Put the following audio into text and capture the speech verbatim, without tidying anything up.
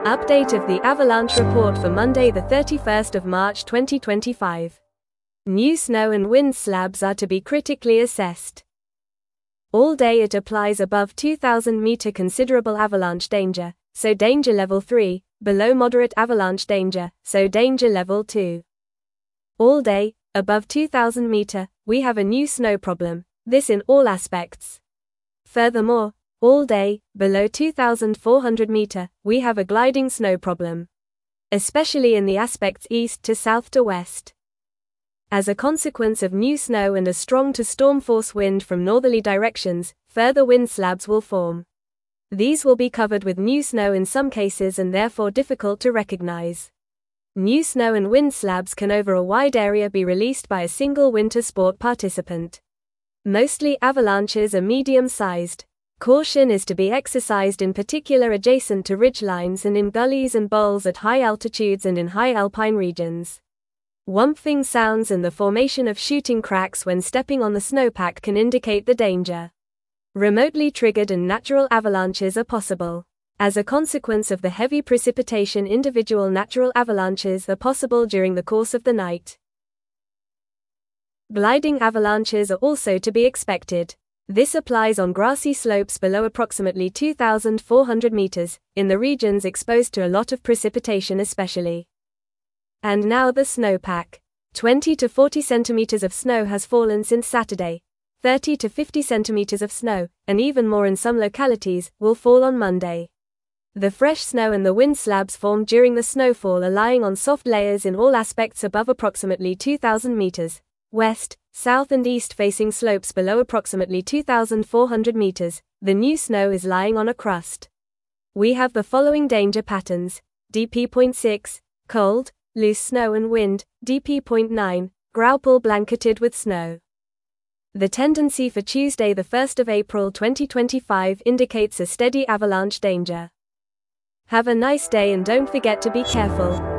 Update of the avalanche report for Monday the thirty-first of March twenty twenty-five. New snow and wind slabs are to be critically assessed. All day it applies above two thousand meter considerable avalanche danger, so danger level three, below moderate avalanche danger, so danger level two. All day, above two thousand meter, we have a new snow problem, this in all aspects. Furthermore, all day, below two thousand four hundred meter, we have a gliding snow problem, especially in the aspects east to south to west. As a consequence of new snow and a strong to storm force wind from northerly directions, further wind slabs will form. These will be covered with new snow in some cases and therefore difficult to recognize. New snow and wind slabs can over a wide area be released by a single winter sport participant. Mostly avalanches are medium-sized. Caution is to be exercised in particular adjacent to ridge lines and in gullies and bowls at high altitudes and in high alpine regions. Whumping sounds and the formation of shooting cracks when stepping on the snowpack can indicate the danger. Remotely triggered and natural avalanches are possible. As a consequence of the heavy precipitation, individual natural avalanches are possible during the course of the night. Gliding avalanches are also to be expected. This applies on grassy slopes below approximately two thousand four hundred meters, in the regions exposed to a lot of precipitation especially. And now the snowpack. twenty to forty centimeters of snow has fallen since Saturday. thirty to fifty centimeters of snow, and even more in some localities, will fall on Monday. The fresh snow and the wind slabs formed during the snowfall are lying on soft layers in all aspects above approximately two thousand meters, west, south and east facing slopes below approximately two thousand four hundred meters, the new snow is lying on a crust. We have the following danger patterns: D P zero point six, cold, loose snow and wind, D P zero point nine, Graupel blanketed with snow. The tendency for Tuesday the first of April twenty twenty-five indicates a steady avalanche danger. Have a nice day and don't forget to be careful.